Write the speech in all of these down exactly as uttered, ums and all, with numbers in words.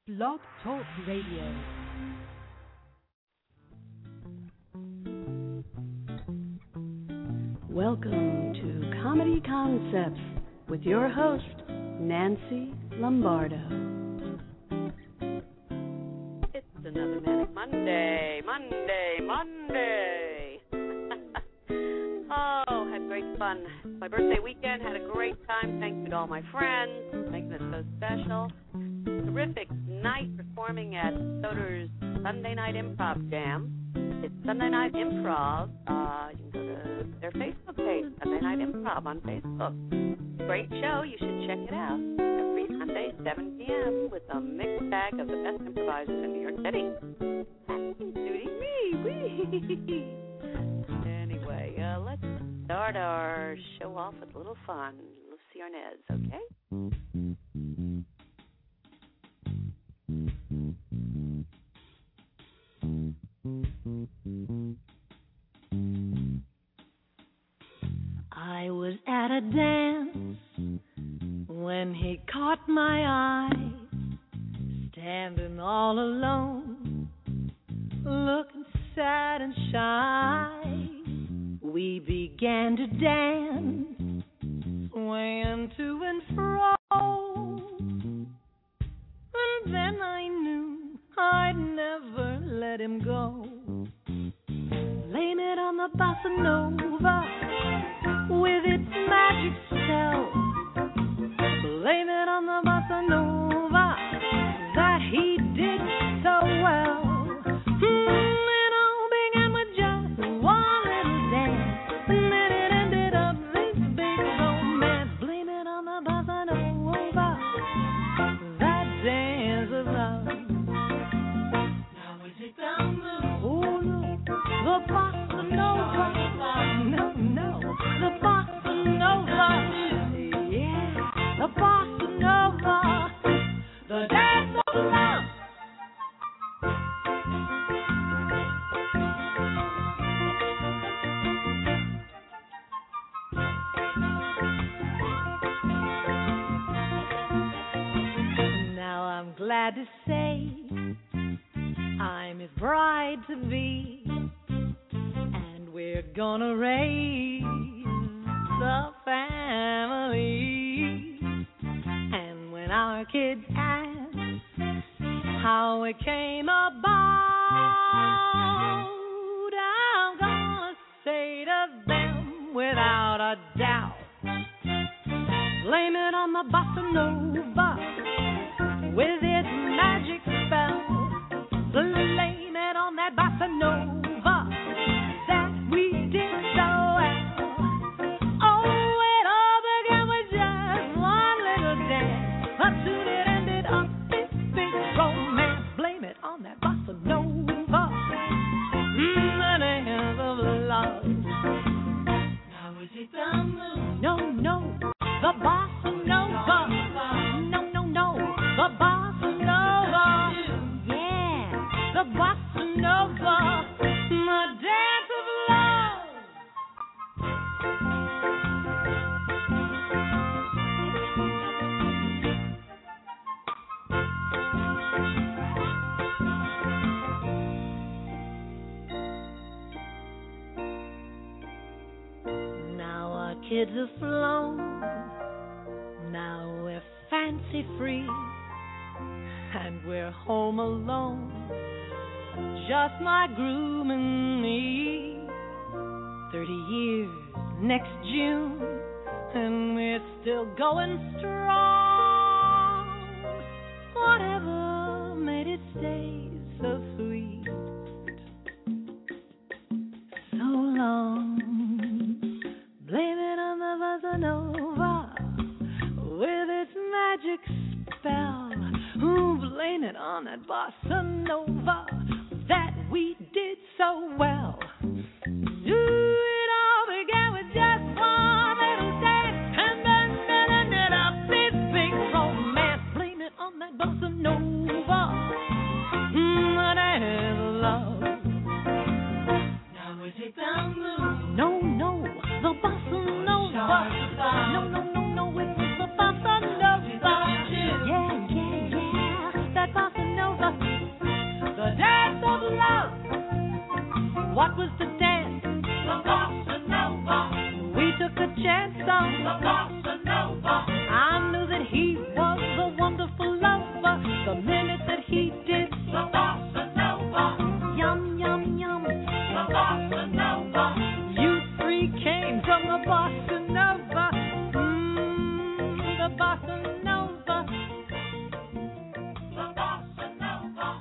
Blog Talk Radio. Welcome to Comedy Concepts with your host, Nancy Lombardo. It's another Manic Monday, Monday, Monday. Oh, had great fun. My birthday weekend, had a great time. Thank you to all my friends, making it so special. Terrific night performing at Soder's Sunday Night Improv Jam. It's Sunday Night Improv. Uh, you can go to their Facebook page, Sunday Night Improv on Facebook. Great show. You should check it out. Every Sunday, seven p.m. with a mixed bag of the best improvisers in New York City. Including me. Wee. Anyway, uh, let's start our show off with a little fun. Lucy Arnaz, okay? I was at a dance when he caught my eye, standing all alone, looking sad and shy. We began to dance, swaying to and fro, and then I knew I'd never let him go. Blame it on the bossa nova with its magic spell. Blame it on the bossa nova that he did so well. Mm, it all began with just one little dance, and then it ended up this big romance. Blame it on the bossa nova, that dance of love. Now we take down the oh no, the bossa nova. No, no, the bossa nova. Yeah, the bossa nova, the dance of love. Now I'm glad to say I'm his bride to be, and we're gonna raise the family. And when our kids ask how it came about, I'm gonna say to them without a doubt, blame it on the bossa nova with its magic spell. Blame it on that bossa nova that we did so well. Oh, it all began with just one little dance, but soon it ended up this big romance. Blame it on that bossa nova, mm, the dance of love. Now is it the moon? No, no, the bossa nova. No, no, no, the bossa nova. Yeah, the bossa nova, the dance of love. Now our kids are flown, now we're fancy free, and we're home alone, just my groom and me. Thirty years next June, and we're still going strong. Whatever made it stay so sweet so long? Blame it on the bossa nova with its magic spell. Ooh, blame it on that bossa nova that we did so well. Ooh, it all began with just one little dance, and then it ended up this big romance. Blame it on that bossa nova, mm, the dance of love. Now we take down the no, no, the bossa nova. No, no, no, no, it's the bossa nova. Yeah, yeah, yeah, that bossa was to dance the bossa nova. We took a chance on the bossa nova. I knew that he was a wonderful lover the minute that he did the bossa nova. Yum, yum, yum, the bossa nova. You three came from the bossa nova. Mmm, the bossa nova. The bossa nova.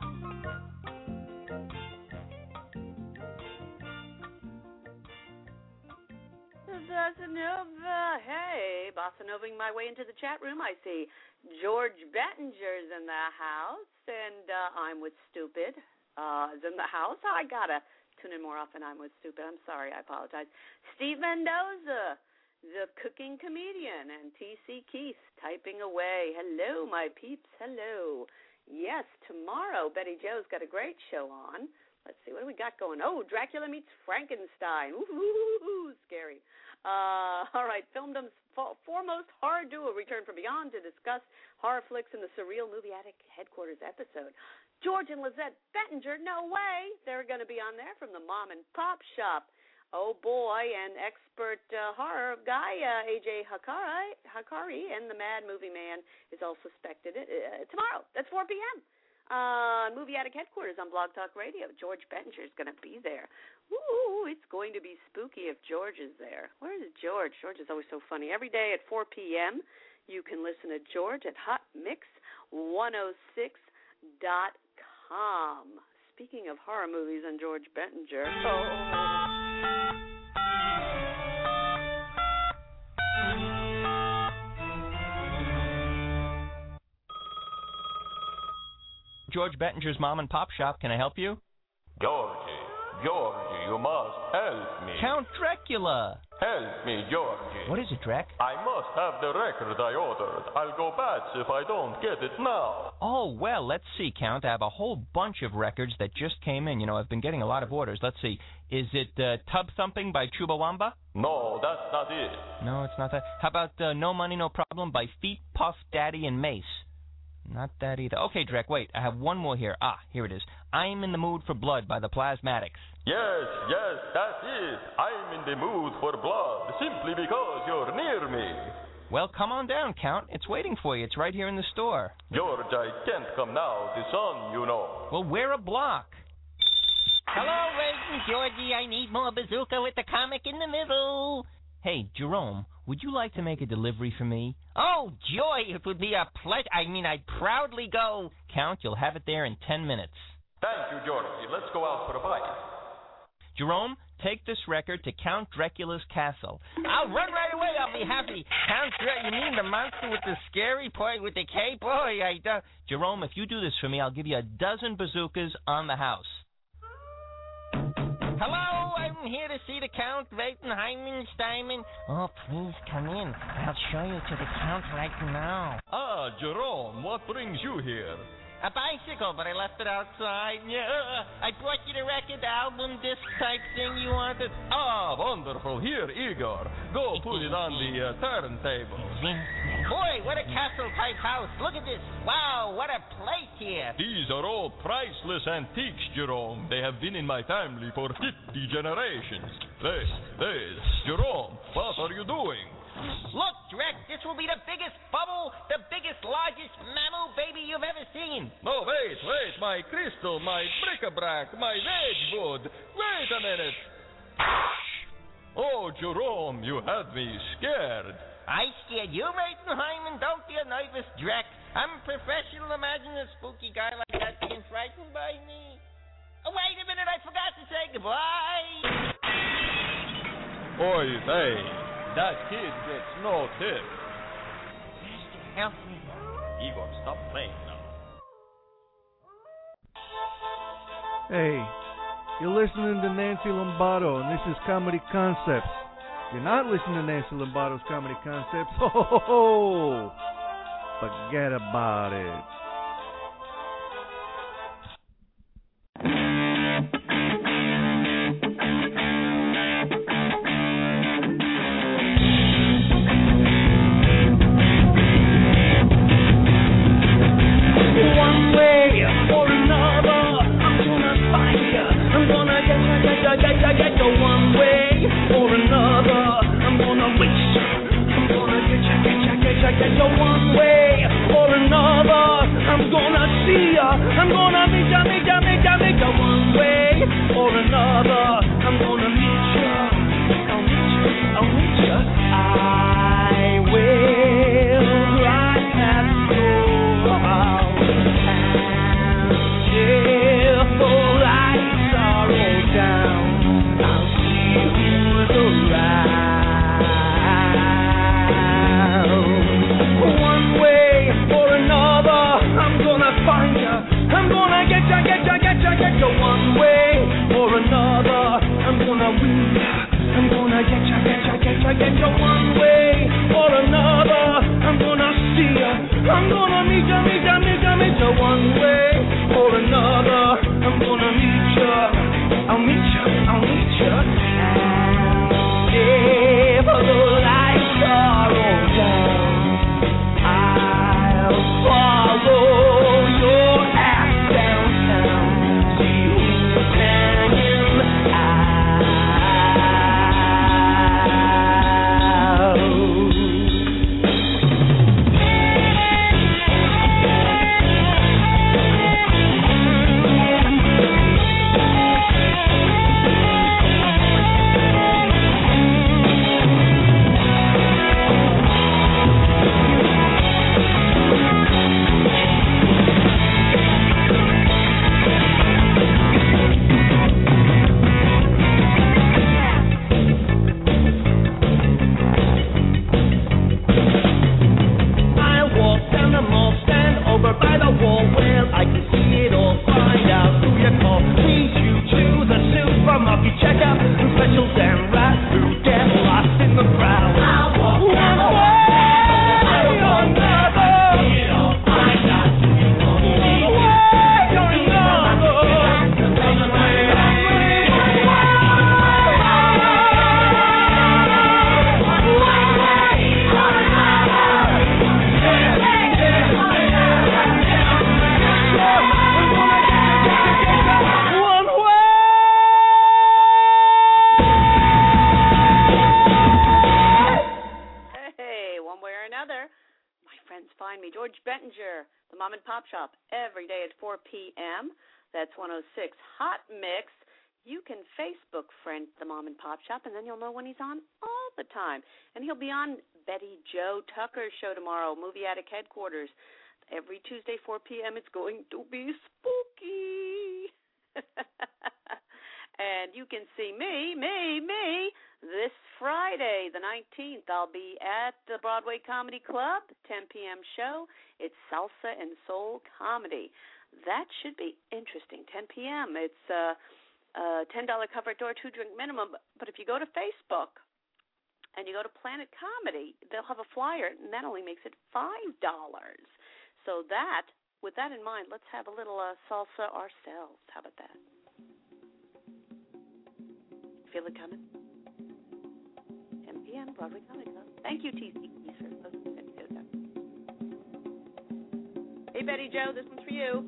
Bossa Nova. Hey, Bossa Novaing my way into the chat room. I see George Bettinger's in the house, and uh, I'm with Stupid uh, is in the house. I gotta tune in more often. I'm with Stupid. I'm sorry. I apologize. Steve Mendoza, the cooking comedian, and T C Keith typing away. Hello, my peeps. Hello. Yes, tomorrow Betty Jo's got a great show on. Let's see, what do we got going? Oh, Dracula meets Frankenstein. Ooh, scary. Uh, all right, Filmdom's foremost horror duo return from beyond to discuss horror flicks in the Surreal Movie Attic headquarters episode. George and Lizette Bettinger, no way. They're going to be on there from the Mom and Pop Shop. Oh, boy, and expert uh, horror guy, uh, A J Hakari, Hakari, and the Mad Movie Man is all suspected uh, tomorrow. That's four p.m. Uh, Movie Attic headquarters on Blog Talk Radio. George Bettinger is going to be there. Ooh, it's going to be spooky if George is there. Where is George? George is always so funny. Every day at four p.m., you can listen to George at hot mix one oh six dot com. Speaking of horror movies and George Bettinger. Oh. George Bettinger's Mom and Pop Shop. Can I help you? Georgie, Georgie, you must help me. Count Dracula. Help me, Georgie. What is it, Drac? I must have the record I ordered. I'll go bats if I don't get it now. Oh, well, let's see, Count. I have a whole bunch of records that just came in. You know, I've been getting a lot of orders. Let's see. Is it uh, Tub Thumping by Chumbawamba? No, that's not it. No, it's not that. How about uh, No Money, No Problem by Feet, Puff Daddy, and Mace? Not that either. Okay, Drek, wait. I have one more here. Ah, here it is. I'm in the Mood for Blood by the Plasmatics. Yes, yes, that's it. I'm in the mood for blood simply because you're near me. Well, come on down, Count. It's waiting for you. It's right here in the store. George, I can't come now. The sun, you know. Well, wear a block. Hello, Resident Georgie. I need more bazooka with the comic in the middle. Hey, Jerome, would you like to make a delivery for me? Oh, joy, it would be a pleasure. I mean, I'd proudly go. Count, you'll have it there in ten minutes. Thank you, Georgie. Let's go out for a bite. Jerome, take this record to Count Dracula's castle. I'll run right away. I'll be happy. Count Dracula, you mean the monster with the scary boy with the cape? Boy, I don't... Jerome, if you do this for me, I'll give you a dozen bazookas on the house. Hello, I'm here to see the Count Reitenheimen Steinman. Oh, please come in. I'll show you to the Count right now. Ah, Jerome, what brings you here? A bicycle, but I left it outside. Yeah, I brought you the record album, disc type thing you wanted. Ah, wonderful. Here, Igor. Go put it on the uh, turntable. Boy, what a castle-type house. Look at this. Wow, what a place here. These are all priceless antiques, Jerome. They have been in my family for fifty generations. Hey, hey, Jerome, what are you doing? Look, Drek, this will be the biggest bubble, the biggest, largest mammal baby you've ever seen. No, wait, wait, my crystal, my bric-a-brac, my Wedgwood. Wait a minute. Oh, Jerome, you had me scared. I scared you, Reitenheimen? Don't be a nervous Drek. I'm a professional. Imagine a spooky guy like that being frightened by me. Oh, wait a minute, I forgot to say goodbye. Oy vey. That kid gets no tip. Master, help me. Igor, stop playing now. Hey, you're listening to Nancy Lombardo, and this is Comedy Concepts. You're not listening to Nancy Lombardo's Comedy Concepts. Ho, ho, ho. Forget about it. One way or another, I'm gonna find ya. I'm gonna get ya, get ya, get ya, ya one way or another. I'm gonna see ya, I'm gonna meet ya, meet ya, meet ya, meet ya one way or another. I'm gonna meet ya, I'll meet ya, I'll meet ya. I will ride past your house, and if the lights are all down, I'll see who's around. One way or another, I'm gonna find ya, I'm gonna get ya, get ya, get ya, get ya. One way or another, I'm gonna win ya, I'm gonna get ya, get ya, get ya, get ya. One way or another, I'm gonna see ya, I'm gonna meet ya, meet ya, meet ya, meet ya. One way or another, I'm gonna meet ya, I'll meet ya, I'll meet ya. And if the lights are all down, I'll follow your ass downtown, see who's hanging Shop every day at four p.m. That's one oh six Hot Mix. You can Facebook friend the Mom and Pop Shop, and then you'll know when he's on all the time. And he'll be on Betty Jo Tucker's show tomorrow, Movie Attic Headquarters. Every Tuesday, four p.m. It's going to be spooky. And you can see me, me, me, this Friday, the nineteenth. I'll be at the Broadway Comedy Club, ten p.m. show. It's salsa and soul comedy. That should be interesting, ten p.m. It's a uh, uh, ten dollars cover at door, two-drink minimum. But if you go to Facebook and you go to Planet Comedy, they'll have a flyer, and that only makes it five dollars. So that, with that in mind, let's have a little uh, salsa ourselves. How about that? Feel it coming? ten p.m. Broadway Comedy Club. Thank you, T C Keiser. Hey, Betty Jo, this one's for you.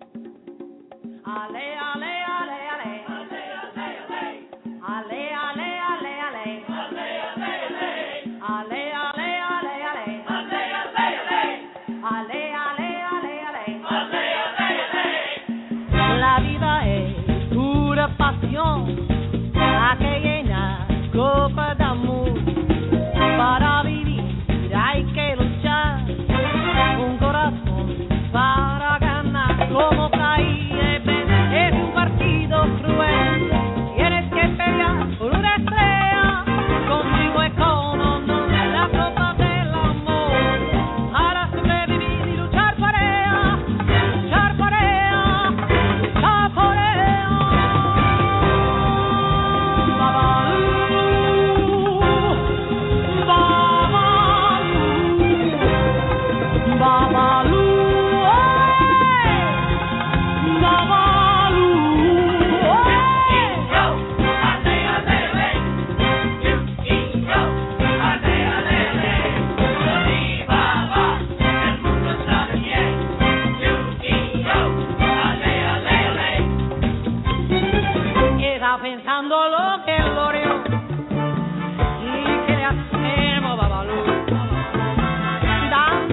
Ale, ale, ale, ale. Ale, ale, ale. Ale, ale, ale, ale. Ale, ale, ale. Ale, ale, ale, ale. Ale, ale, ale. Ale, ale, ale, ale. Ale, ale, ale. La vida es pura pasión, la que llena copa de amor. Para vivir hay que luchar, un corazón para ganar. Como caí en un partido cruel, tienes que pelear por una estrella. Conmigo es como no la copa del amor, para sobrevivir y luchar por ella, luchar por ella, luchar por ella. Babalú, Babalú, pensando lo que loreó y que le hacemos Babalú, dando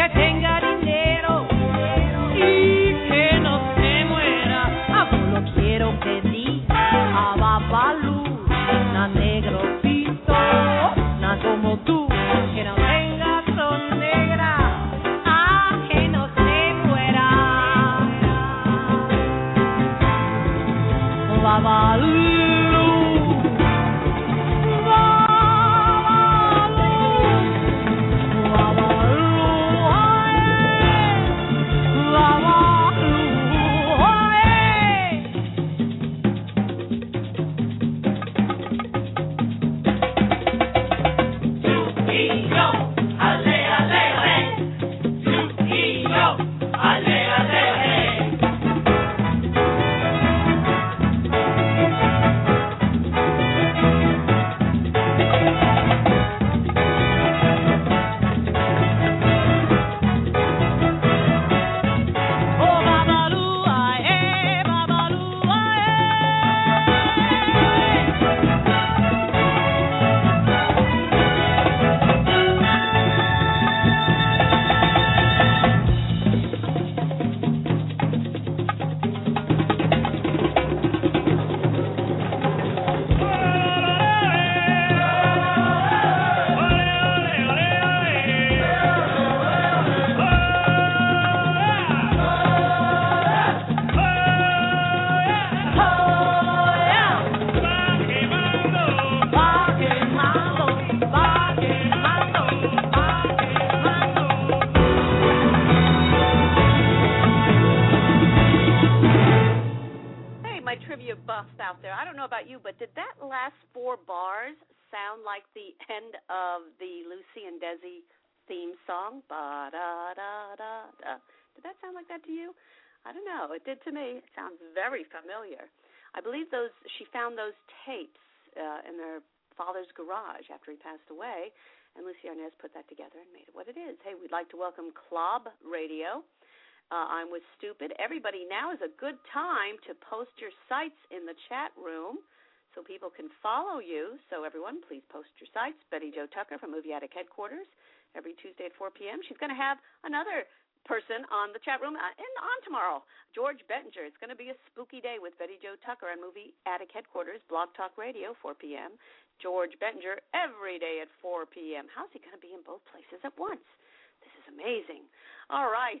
tenga dinero y que no se muera. Ah, solo quiero pedir a Babalú, na negro pito, na como tú, que no tenga son negra. Ah, que no se muera. Babalú. It did to me. It sounds very familiar. I believe those she found those tapes uh, in their father's garage after he passed away, and Lucy Arnaz put that together and made it what it is. Hey, we'd like to welcome Clob Radio. Uh, I'm with Stupid. Everybody, now is a good time to post your sites in the chat room so people can follow you. So everyone, please post your sites. Betty Jo Tucker from Movie Attic Headquarters every Tuesday at four p.m. She's going to have another person on the chat room uh, and on tomorrow, George Bettinger. It's going to be a spooky day with Betty Jo Tucker on Movie Attic Headquarters, Blog Talk Radio, four p.m. George Bettinger every day at four p.m. How's he going to be in both places at once? This is amazing. All right.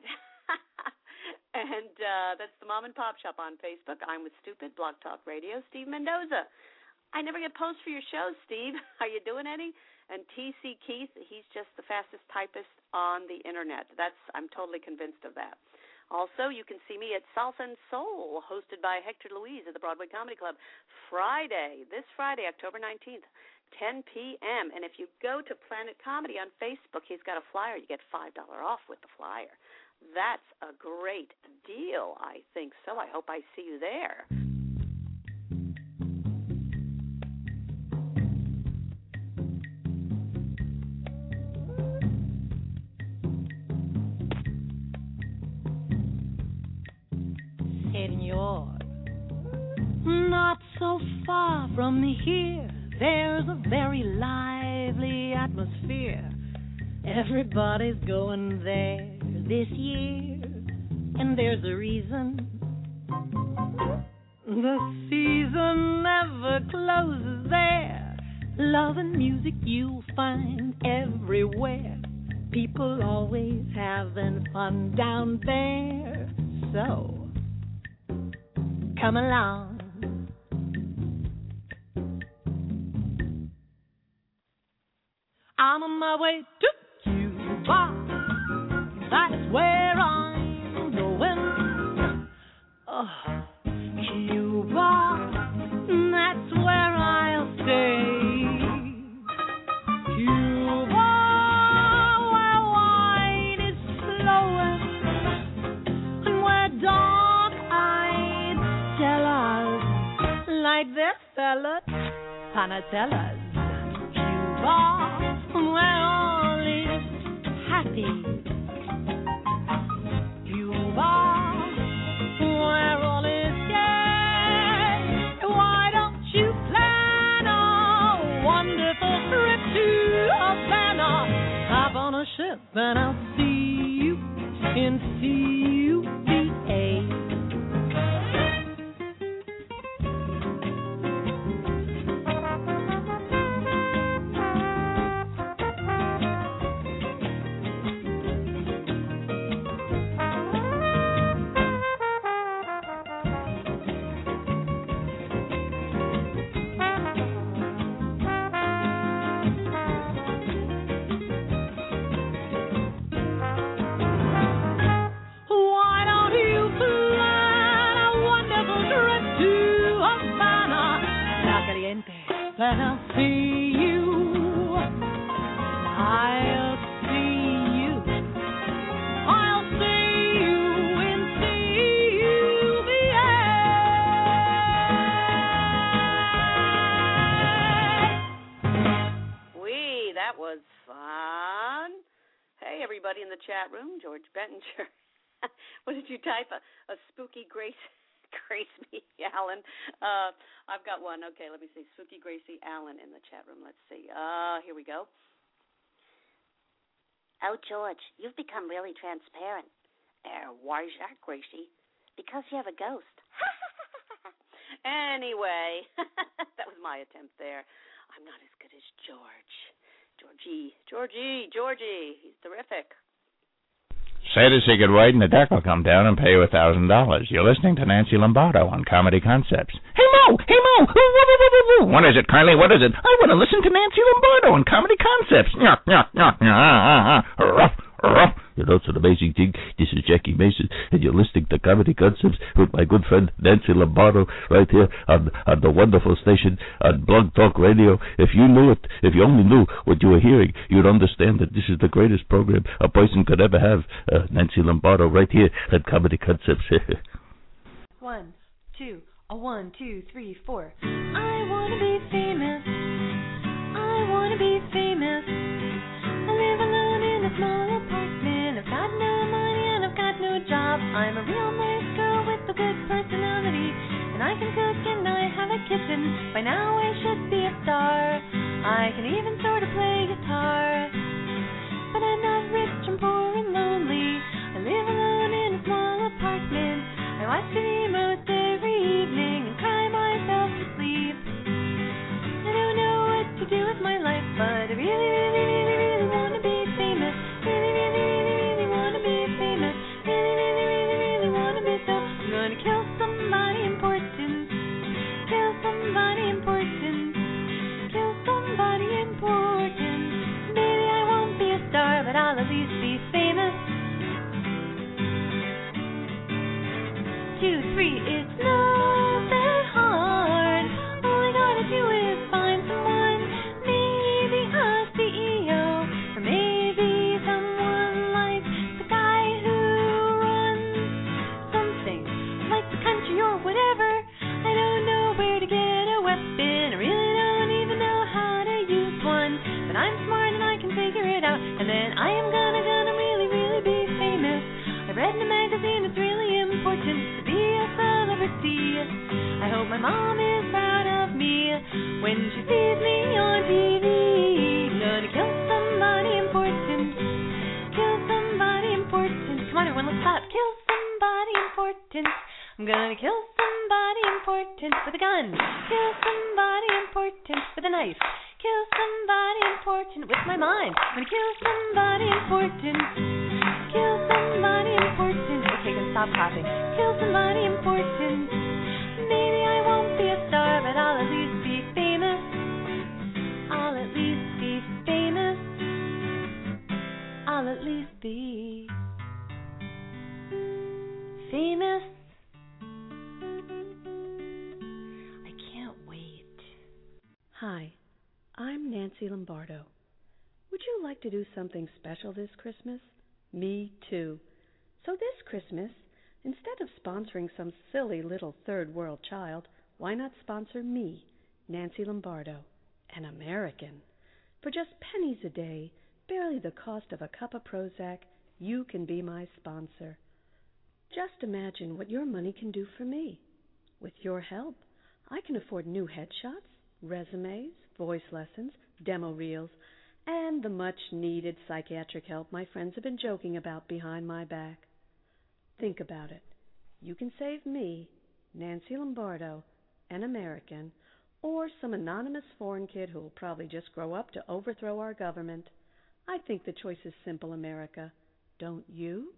and uh, that's the Mom and Pop Shop on Facebook. I'm with Stupid, Blog Talk Radio, Steve Mendoza. I never get posts for your shows, Steve. Are you doing any? And T C Keith, he's just the fastest typist on the Internet. That's I'm totally convinced of that. Also, you can see me at Salsa and Soul, hosted by Hector Luis at the Broadway Comedy Club, Friday, this Friday, October nineteenth, ten p.m. And if you go to Planet Comedy on Facebook, he's got a flyer. You get five dollars off with the flyer. That's a great deal, I think so. I hope I see you there. Senor, not so far from here, there's a very lively atmosphere. Everybody's going there this year, and there's a reason. The season never closes there. Love and music you'll find everywhere. People always having fun down there. So come along. I'm on my way to Cuba. That's where I'm going. Oh, Cuba, that's where I'll stay. Cuba, where wine is flowing, and where dark-eyed fellas like their fellas, panatellas. Cuba, where all is happy. Cuba, where all is gay. Why don't you plan a wonderful trip to Havana? Hop on a ship and I'll see you chat room. George Bettinger. What did you type? A, a spooky Grace, Gracie Allen. Uh, I've got one. Okay, let me see. Spooky Gracie Allen in the chat room. Let's see. Uh, here we go. Oh, George, you've become really transparent. Uh, why is that, Gracie? Because you have a ghost. Anyway, that was my attempt there. I'm not as good as George. Georgie, Georgie, Georgie. He's terrific. Say the secret word, and the deck will come down and pay you a thousand dollars. You're listening to Nancy Lombardo on Comedy Concepts. Hey Mo, hey Mo, what is it, Carly? What is it? I want to listen to Nancy Lombardo on Comedy Concepts. You know, it's an amazing thing. This is Jackie Mason, and you're listening to Comedy Concepts with my good friend Nancy Lombardo right here on, on the wonderful station on Blog Talk Radio. If you knew it, if you only knew what you were hearing, you'd understand that this is the greatest program a person could ever have. Uh, Nancy Lombardo right here at Comedy Concepts. One, two, a one, two, three, four. I want to be famous. I want to be famous. I live alone in a small apartment. I've got no money and I've got no job. I'm a real nice girl with a good personality, and I can cook and I have a kitchen. By now I should be a star. I can even sort of play guitar. But I'm not rich, I'm poor and lonely. I live alone in a small apartment. I watch T V most every evening and cry myself to sleep. I don't know what to do with my life, but I really, really, really, really want to be famous. Really, really, really, really want to be famous. Really, really, really, really want to be so. I'm going to kill somebody important. Kill somebody important. Kill somebody important. Maybe I won't be a star, but I'll at least be famous. Two, three, it's not that hard. All I gotta do is find someone, maybe a C E O, or maybe someone like the guy who runs something, like the country or whatever. I don't know where to get a weapon, I really don't even know how to use one, but I'm smart and I can figure it out, and then I am gonna, gonna really, really be famous. I read in a magazine it's really important to be a celebrity. I hope my mom is proud of me when she sees me on T V. I'm gonna kill somebody important. Kill somebody important. Come on everyone, let's clap. Kill somebody important. I'm gonna kill somebody important with a gun. Kill somebody important with a knife. Kill somebody important with my mind. I'm gonna kill somebody important. Kill somebody important. Okay, then stop clapping. Kill somebody important. Maybe I won't be a star, but I'll at least be famous. I'll at least be famous. I'll at least be famous. I can't wait. Hi, I'm Nancy Lombardo. Would you like to do something special this Christmas? Me too. So this Christmas, instead of sponsoring some silly little third world child, why not sponsor me, Nancy Lombardo, an American? For just pennies a day, barely the cost of a cup of Prozac, you can be my sponsor. Just imagine what your money can do for me. With your help, I can afford new headshots, resumes, voice lessons, demo reels, and the much-needed psychiatric help my friends have been joking about behind my back. Think about it. You can save me, Nancy Lombardo, an American, or some anonymous foreign kid who'll probably just grow up to overthrow our government. I think the choice is simple, America. Don't you?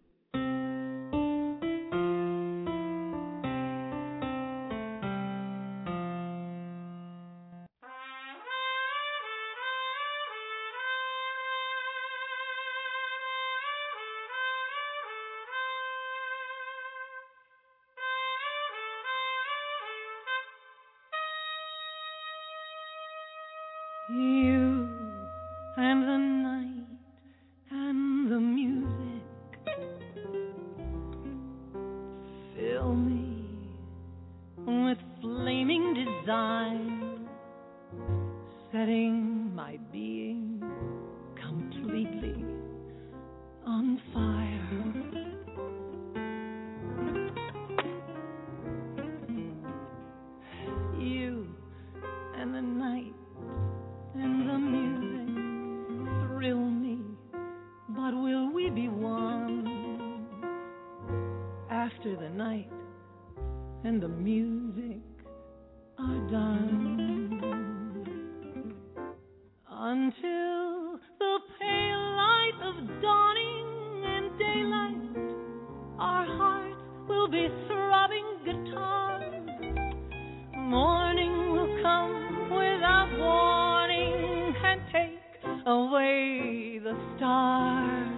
You and the night and the music fill me with flaming desire, setting my being completely on fire. after the night and the music are done, until the pale light of dawning and daylight, our hearts will be throbbing guitars. Morning will come without warning and take away the stars.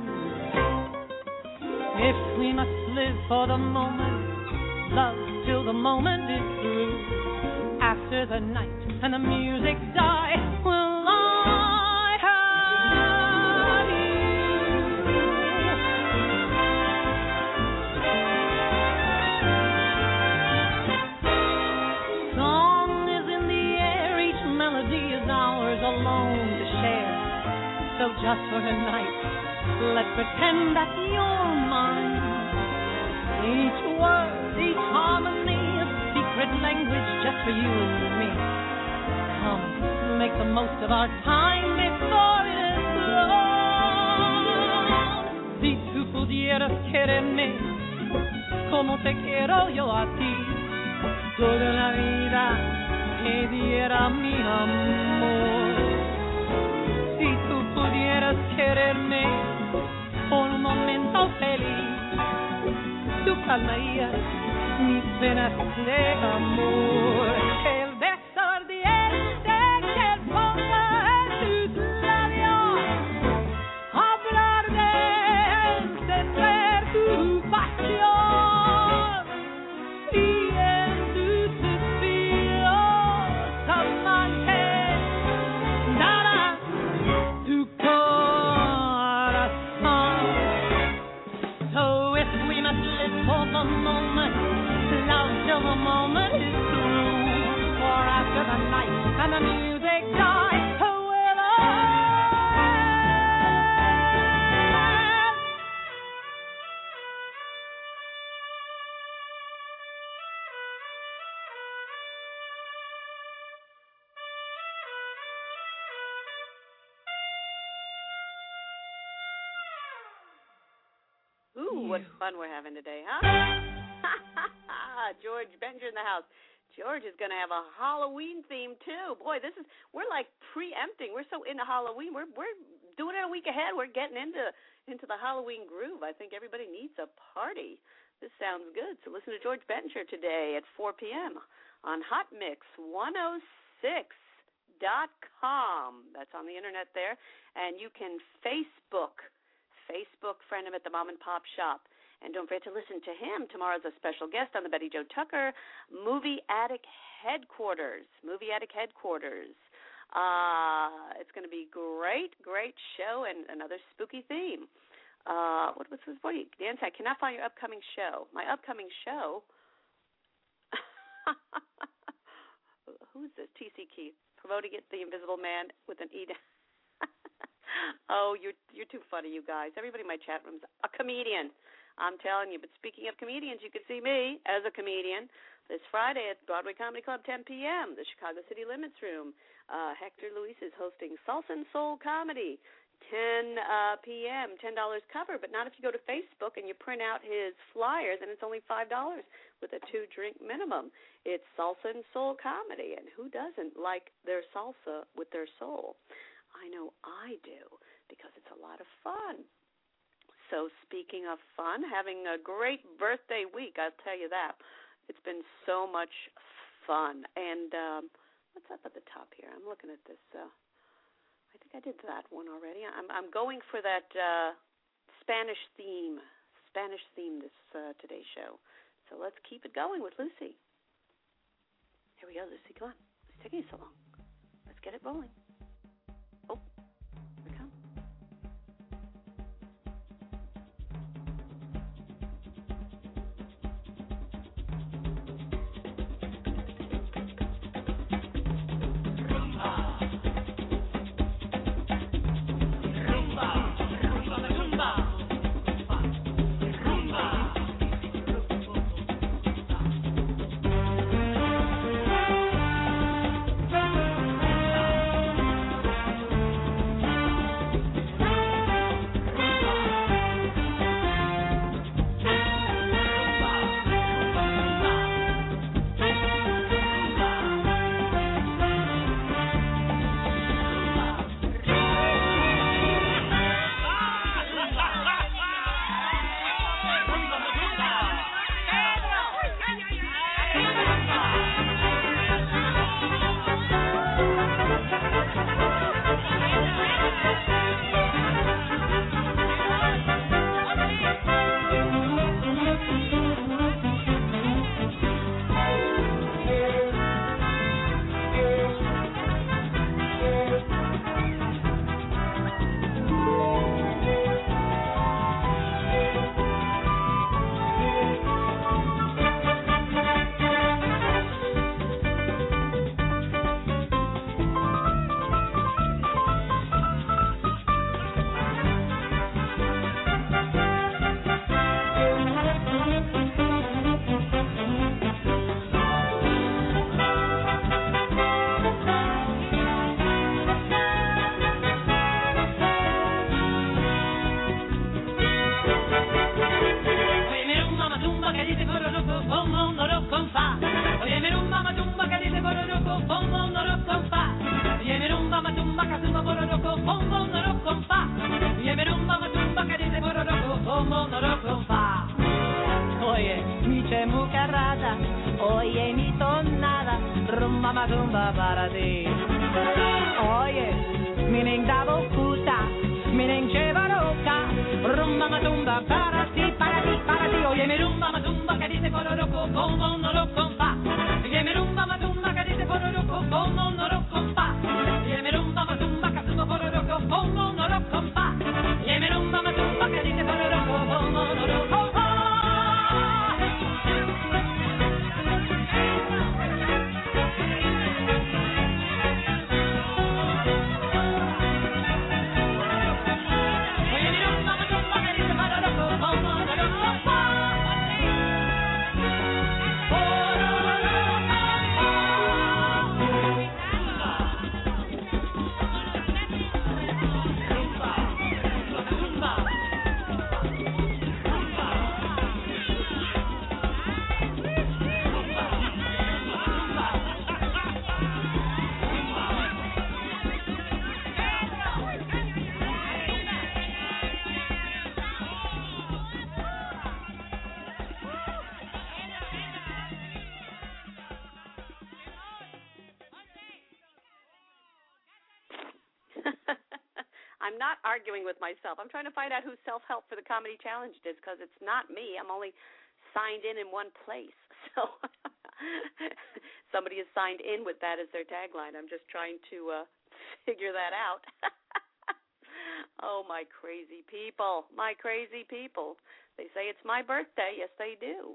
If we must live for the moment, love till the moment is through. After the night and the music die, will I have you? Song is in the air, each melody is ours alone to share. So just for a night, let's pretend that you're mine. Each word, each harmony, a secret language just for you and me. Come, make the most of our time before it is gone. Si tú pudieras quererme como te quiero yo a ti, toda la vida te diera mi amor. Si tú pudieras quererme por un momento feliz, tú calmarías mis penas de amor. El beso ardiente que ponga en tus labios, hablar de encender tu pasión, y en tus suspiros amantes darás tu corazón. So if we must live for the moment, love till the moment is through. For after the night and the music dies, who will I? Ooh, what fun we're having today, huh? George Benjer in the house. George is going to have a Halloween theme too. Boy, this is we're like preempting. We're so into Halloween. We're we're doing it a week ahead. We're getting into into the Halloween groove. I think everybody needs a party. This sounds good. So listen to George Benjer today at four p.m. on Hot Mix one oh six dot com. That's on the internet there, and you can Facebook Facebook friend him at the Mom and Pop Shop. And don't forget to listen to him. Tomorrow's a special guest on the Betty Jo Tucker Movie Attic Headquarters. Movie Attic Headquarters. Uh, it's going to be great, great show and another spooky theme. Uh, what was this? What do you, Nancy, I cannot find your upcoming show. My upcoming show. Who's this? T C Keith promoting it. The Invisible Man with an E. Oh, you're you're too funny, you guys. Everybody in my chat room's a comedian. I'm telling you. But speaking of comedians, you can see me as a comedian this Friday at Broadway Comedy Club, ten p.m., the Chicago City Limits Room. Uh, Hector Luis is hosting Salsa and Soul Comedy, ten p.m., ten dollars cover, but not if you go to Facebook and you print out his flyers, and it's only five dollars with a two-drink minimum. It's Salsa and Soul Comedy, and who doesn't like their salsa with their soul? I know I do, because it's a lot of fun. So speaking of fun, having a great birthday week, I'll tell you that. It's been so much fun. And um, what's up at the top here? I'm looking at this. Uh, I think I did that one already. I'm, I'm going for that uh, Spanish theme, Spanish theme this uh, today's show. So let's keep it going with Lucy. Here we go, Lucy. Come on. It's taking you so long. Let's get it rolling. Oh, here we come. bom bom norocompa. Yemerumba matumba kazumba bororoko, bom bom norocompa. Yemerumba matumba kadise bororoko, bom bom norocompa. Oye, mi chemucarrada, oye, mi tonada, rumba mazumba para ti. Oye, mi nengdavo puta, mi nengchevaroca, rumba mazumba para ti, para ti, para ti. Oye, mi rumba mazumba que dice bororoco, bom bom no lo compa. Oye, mi rumba mazumba que dice bororoco, bom bom no lo compa. Oye, mi rumba mazumba que dice bororoco, bom bom no lo compa. Oye, mi rumba mazumba que dice bororoco, bom bom no lo compa. I'm not arguing with myself. I'm trying to find out who Self-Help for the Comedy Challenge is, because it's not me. I'm only signed in in one place. So somebody is signed in with that as their tagline. I'm just trying to uh, figure that out. Oh, my crazy people. My crazy people. They say it's my birthday. Yes, they do.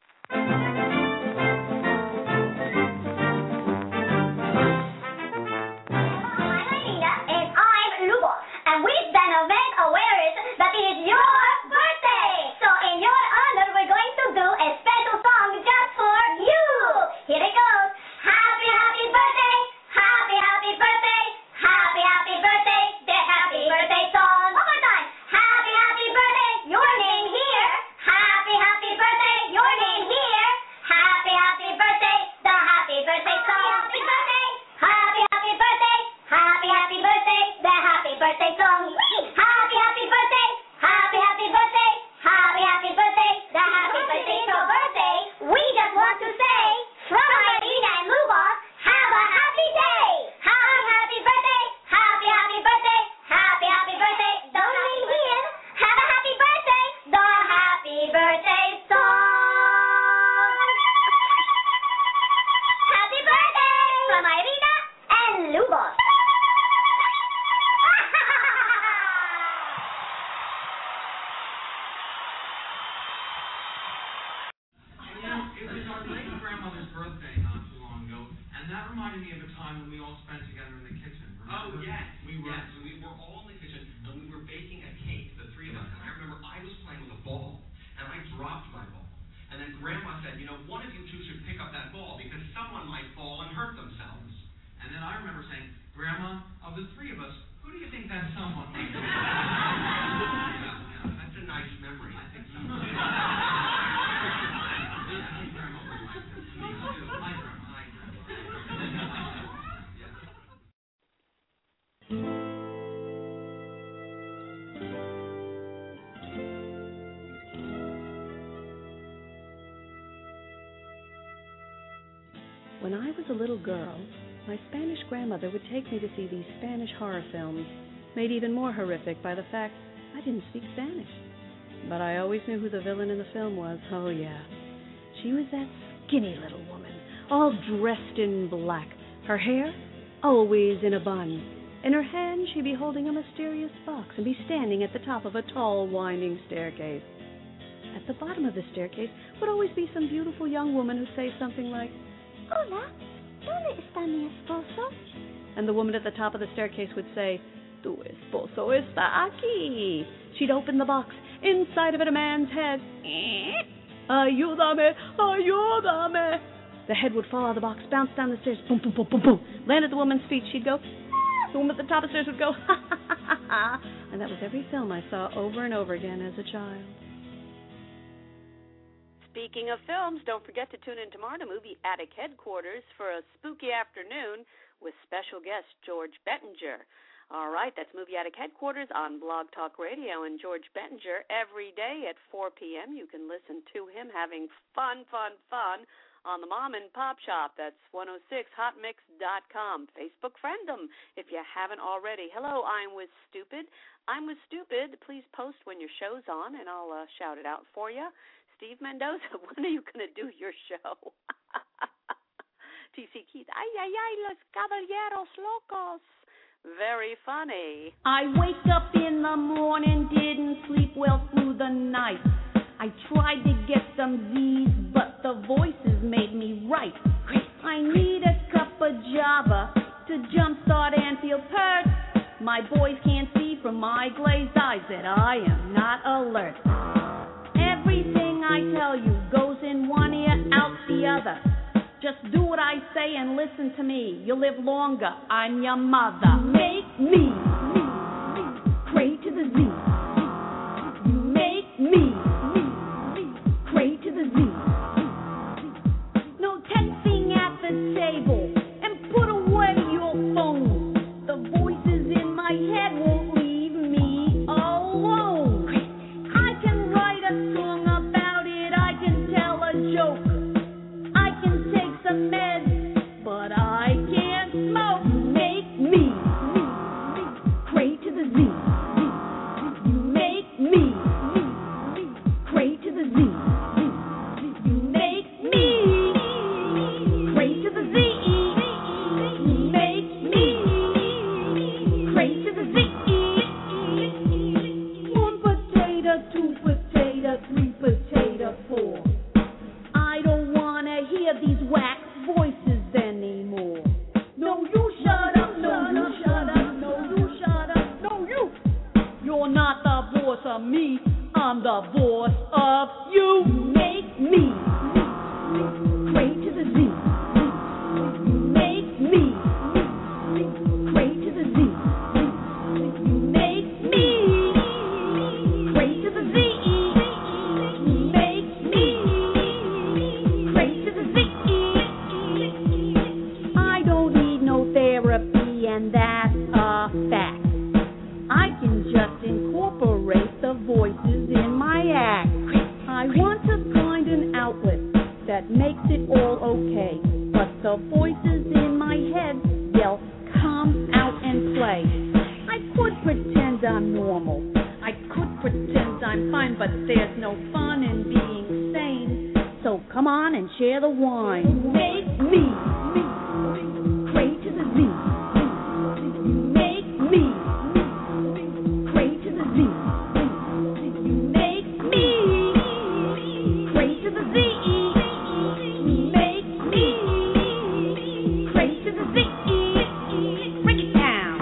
And we've been event awareness that it is your birthday. So in your honor, we're going to do a special song just for you. Here it goes. Happy, happy birthday. Happy, happy birthday. Happy, happy birthday. The happy birthday song. One more time. Happy, happy birthday. Your name here. Happy, happy birthday. Your name here. Happy, happy birthday. The happy birthday song. Happy birthday. Happy, happy birthday. Happy, happy birthday. The happy birthday song. Happy, happy birthday. Happy, happy birthday. Happy, happy birthday. The happy birthday so birthday. We just want to say, from Irina and Lubos, have a happy day. Happy, happy birthday. Happy, happy birthday. Happy, happy birthday. Don't leave here. Have a happy birthday. The happy birthday song. Happy birthday from Irina and Lubos. Birthday not too long ago, and that reminded me of a time when we all spent together in the kitchen. Remember? Oh yes, we were. Yes, we were all in the kitchen and we were baking a cake, the three of us. And I remember I was playing with a ball and I dropped my ball. And then Grandma said, you know, one of you two should pick up that ball because someone might fall and hurt themselves. And then I remember saying, Grandma, of the three of us, who do you think that someone might be? Yeah, yeah, that's a nice memory. I think so. When I was a little girl, my Spanish grandmother would take me to see these Spanish horror films, made even more horrific by the fact I didn't speak Spanish. But I always knew who the villain in the film was. Oh, yeah. She was that skinny little woman, all dressed in black, her hair always in a bun. In her hand, she'd be holding a mysterious box and be standing at the top of a tall, winding staircase. At the bottom of the staircase would always be some beautiful young woman who'd say something like, Hola, ¿dónde está mi esposo? And the woman at the top of the staircase would say, Tu esposo está aquí. She'd open the box. Inside of it, a man's head. Ayúdame, ayúdame. The head would fall out of the box, bounce down the stairs, boom, boom, boom, boom, boom. Land at the woman's feet. She'd go, ah. The woman at the top of the stairs would go, ha, ha, ha, ha, ha. And that was every film I saw over and over again as a child. Speaking of films, don't forget to tune in tomorrow to Movie Attic Headquarters for a spooky afternoon with special guest George Bettinger. All right, that's Movie Attic Headquarters on Blog Talk Radio, and George Bettinger every day at four p.m. You can listen to him having fun, fun, fun on the Mom and Pop Shop. That's one oh six hot mix dot com. Facebook friend them if you haven't already. Hello, I'm with Stupid. I'm with Stupid. Please post when your show's on, and I'll uh, shout it out for you. Steve Mendoza, when are you going to do your show? T C Keith, ay, ay, ay, los caballeros locos. Very funny. I wake up in the morning, didn't sleep well through the night. I tried to get some Z's, but the voices made me right. I need a cup of Java to jumpstart Anfield Perk. My boys can't see from my glazed eyes that I am not alert. Everything I tell you goes in one ear, out the other. Just do what I say and listen to me. You'll live longer. I'm your mother. Make me, me, me, pray to the Z. You make me, me, me, pray to the Z. No texting at the table and put away your phone. The voices in my head won't leave me alone. I can write a song about it. I can tell a joke. Meds, but I can't smoke. Make me, me, me, pray to the Z. You make me, me, me, pray to the Z. You make me, pray to the Z. You make me, pray to the Z. One potato, two potato, three potato, four. I don't wanna hear these whack voices anymore. No, you shut up, no, you shut up, no, you shut up, no, you. You're not the boss of me, I'm the boss of you. Make me, pray to the Z. You make me, pray to the Z. You make me, pray to the Z. You make me, pray to the Z. Therapy, and that's a fact. I can just incorporate the voices in my act. I want to find an outlet that makes it all okay, but the voices in my head yell, come out and play. I could pretend I'm normal, I could pretend I'm fine, but there's no fun in being sane. So come on and share the wine. Make me, me, pray to the Z. You make me, pray to the Z. You make me, pray to the Z. You make me, pray to the Z. Bring it down.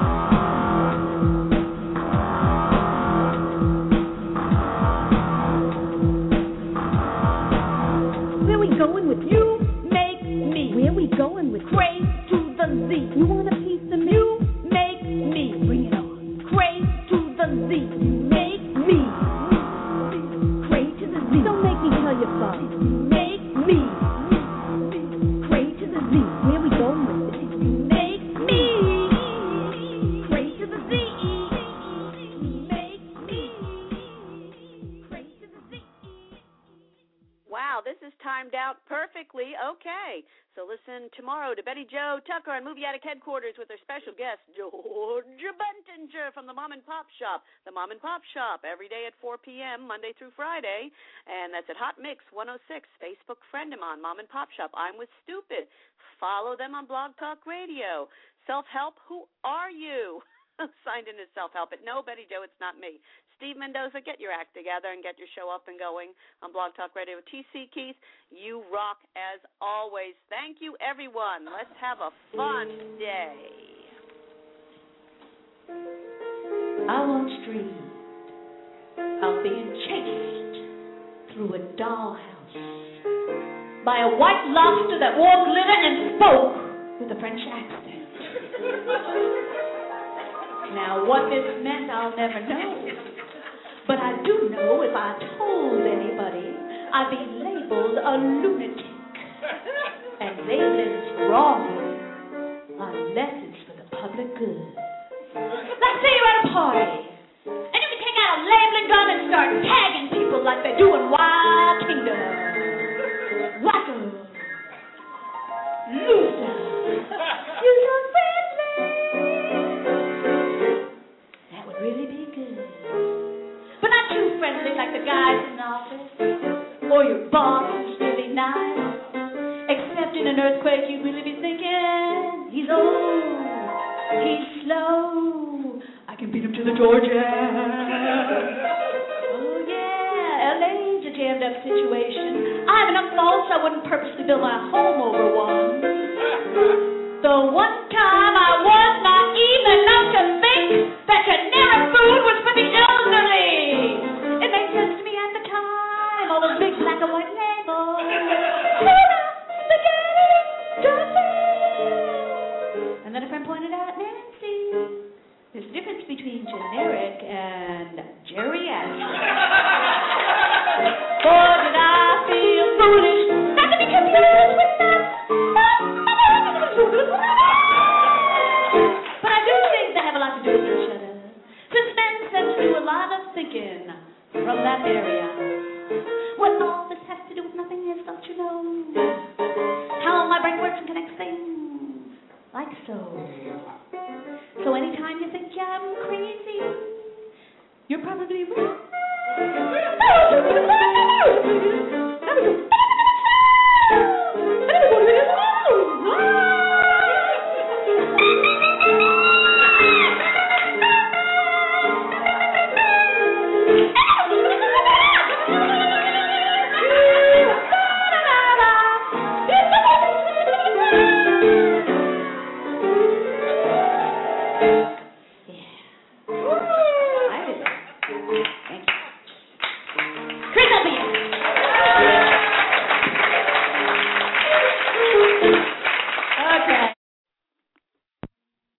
Where we going with you? Make me. Where we going with pray to the Z? You want a piece of me? You make me. Bring it on. Pray to the Z. You make me. Pray to the Z. Don't make me tell you something. Make me. Pray to the Z. Where we going with it? You make me. Pray to the Z. You make me. Pray to the Z. Wow, this is timed out perfectly. Okay, so listen tomorrow to Betty Jo Tucker on Movie Attic Headquarters with her special guest, George Bettinger from the Mom and Pop Shop. The Mom and Pop Shop every day at four p.m., Monday through Friday, and that's at Hot Mix one oh six. Facebook friend him on Mom and Pop Shop. I'm with Stupid. Follow them on Blog Talk Radio. Self-help, who are you? Signed in as self-help. But no, Betty Jo, it's not me. Steve Mendoza, get your act together and get your show up and going on Blog Talk Radio with T C Keith. You rock as always. Thank you, everyone. Let's have a fun day. I once dreamed of being chased through a dollhouse by a white lobster that wore glitter and spoke with a French accent. Now, what this meant, I'll never know. But I do know if I told anybody, I've been labeled a lunatic. And labeling's wrong unless it's for the public good. Let's say you're at a party, and you can take out a labeling gun and start tagging people like they do in Wild Kingdom. Wacko. Loser. You're so friendly. That would really be good. But not too friendly like the guys in the office. Or your boss who's really nice. Except in an earthquake you'd really be thinking, he's old, he's slow, I can beat him to the door jam. Oh yeah, L A's a jammed up situation. I have enough faults I wouldn't purposely build my home over one. The one time I was naive enough to think that generic food was for the elderly. It made sense to me at the time, all those big black and white labels. And then a friend pointed out, Nancy, there's a difference between generic and geriatric. Boy, did I feel foolish not to be confused with that. But I do think they have a lot to do with each other. Since men tend to do a lot of thinking from that area. What all this has to do with nothing is, don't you know? How my brain works and connects things like so.